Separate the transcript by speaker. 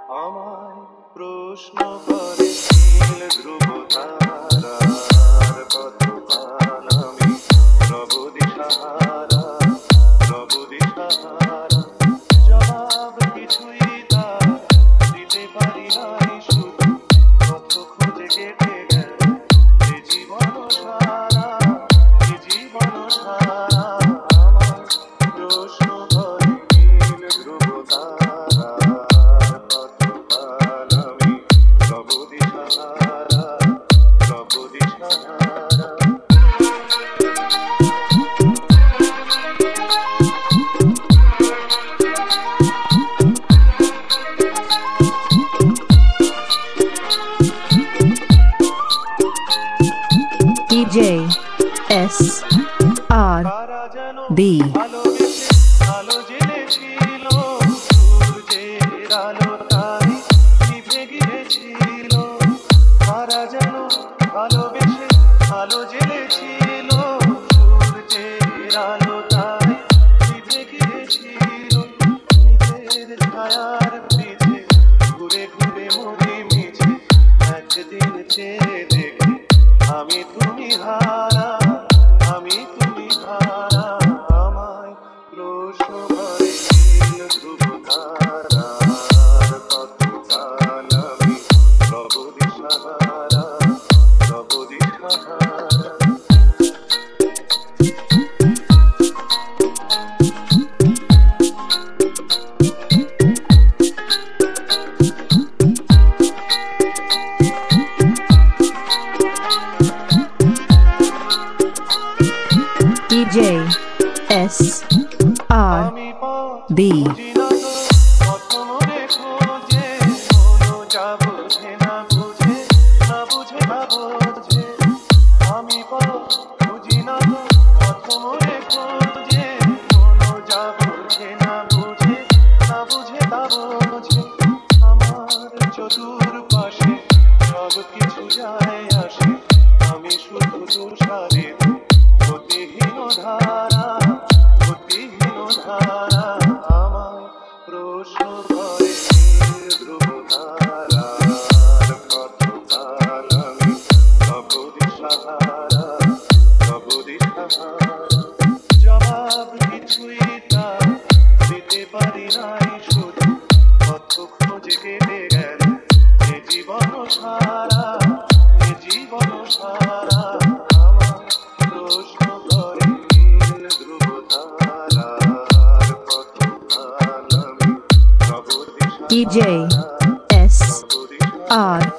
Speaker 1: আমায় প্রশ্ন করে নীল ধ্রুব তারার কতকাল আমি রব দিশাহারা, রব দিশাহারা। জবাব কিছুই তার দিতে পারি নাই, শুধু কত খোঁজে কেটে গেল এ জীবন সারা, এ জীবন সারা। আমায় প্রশ্ন করে নীল ধ্রুব তারার কতকাল আমি রব দিশাহারা, রব দিশাহারা।
Speaker 2: DJ S R D
Speaker 1: ভালোবেসে আলো জ্বেলেছিল, সূর্যের আলো তাই নিভে গিয়েছিল। তারা যেন ভালোবেসে আলো জ্বেলেছিল, সূর্যের আলো তাই নিভে গিয়েছিল। নিজের ছায়ার পিছে ঘুরে ঘুরে মরি মিছে, একদিন চেয়ে দেখি আমি তুমি হারা, আমি তুমি হারা। আমায় প্রশ্ন করে নীল ধ্রুব তারার কতকাল আমি রব দিশাহারা, রব দিশাহারা।
Speaker 2: DJ S R
Speaker 1: আমি পথ
Speaker 2: D
Speaker 1: বুঝি না তো, পথ মনে খোঁজে, মনও যা বোঝে না বুঝে, না বুঝে না বোঝে। আমি পথ বুঝি না তো, পথ মনে খোঁজে, মনও যা বোঝে না বুঝে, না বুঝে না বোঝে। আমার চতুর্পাশে সব কিছু যায় আসে, আমি শুধু তুষারে গতিহীন ধারা, গতিহীন ধারা। আমায় প্রশ্ন করে নীল ধ্রুব তারার কতকাল আমি রব দিশাহারা, রব দিশাহারা। জবাব কিছুই তার দিতে পারি নাই, শুধু কত খোঁজে কেটে গেল এ জীবন সারা, এ জীবন সারা। আমায় প্রশ্ন করে নীল ধ্রুব তারার কতকাল আমি রব
Speaker 2: DJ
Speaker 1: দিশাহারা,
Speaker 2: S
Speaker 1: রব দিশাহারা।
Speaker 2: R